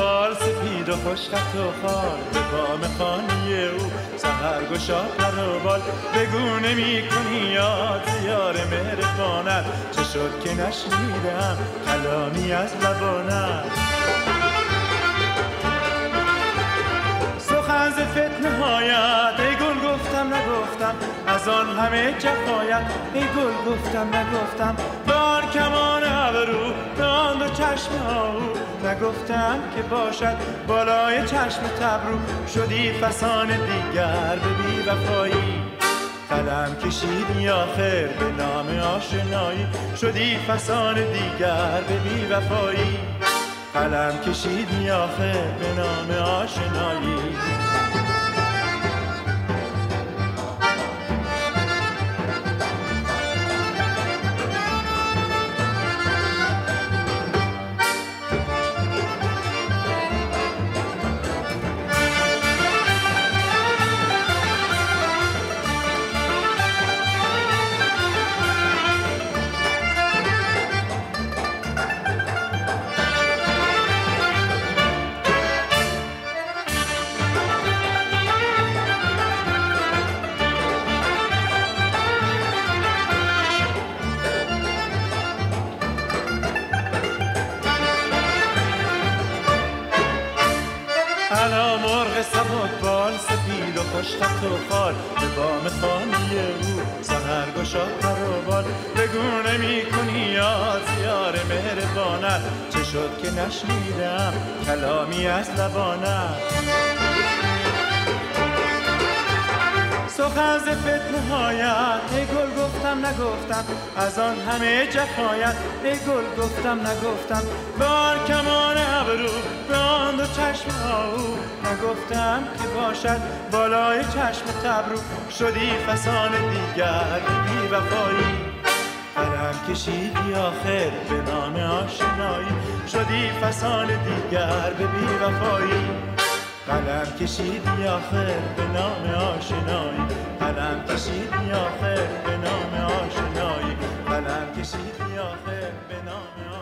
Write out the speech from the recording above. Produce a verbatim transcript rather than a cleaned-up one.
بال سپید و خوشخط و خال به بام خانه او سحرگشا پر و بال بگو نمی کنی یاد یار مهربانت چه شد که نشنیدم کلامی از لبانت سخن ز فتنه هایت ای گل گفتم نگفتم از آن همه جفایت ای گل گفتم نگفتم بار کمان ابرو به آن دو چشم او نگفتم که باشد بالای چشم تبرو شدی فسان دیگر به بی وفایی قلم کشیدی آخر به نام آشنایی شدی فسان دیگر به بی وفایی قلم کشیدی آخر به نام آشنایی انا مرغ سبک بال سپید و خوشخط و خال به بام خانه او سحرگشا پر و بال بگو نمی کنی یاد یار مهربانت چه شد که نشنیدم کلامی از لبانت سخن ز فتنه هایت ای گل گفتم نگفتم از آن همه جفایت ای گل گفتم نگفتم بار کمان ابرو به آن دو چشم او نگفتم که باشد بالای چشم تبرو شدی فسان دیگر بی وفایی قلم کشیدی آخر به نام آشنایی شدی فسان دیگر به بی وفایی قلم کشیدی آخر به نام آشنایی قلم کشیدی آخر به نام آشنایی قلم کشیدی آخر به نام آشنایی